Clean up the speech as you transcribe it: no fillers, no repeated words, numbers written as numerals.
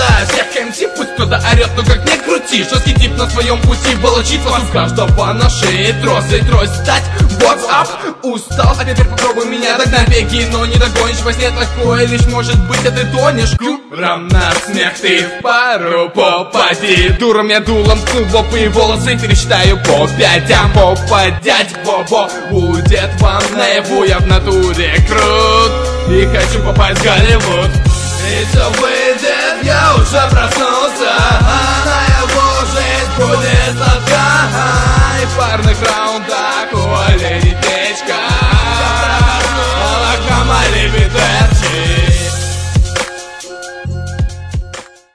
всех МС, пусть кто-то орет, но как не крути. Жесткий тип на своем пути волочит вас. У каждого на шее трость стать. What's up? Устал, а теперь попробуй меня догнать. Беги, но не догонишь, во сне такое лишь может быть, а ты тонешь. Клюром на смех ты в пару попади. Дуром я дулом ткну в лоб и волосы пересчитаю по 5. А попадять бобо будет вам наяву. Я в натуре крут и хочу попасть в Голливуд. И все выйдет, я уже проснулся, а наяву жизнь будет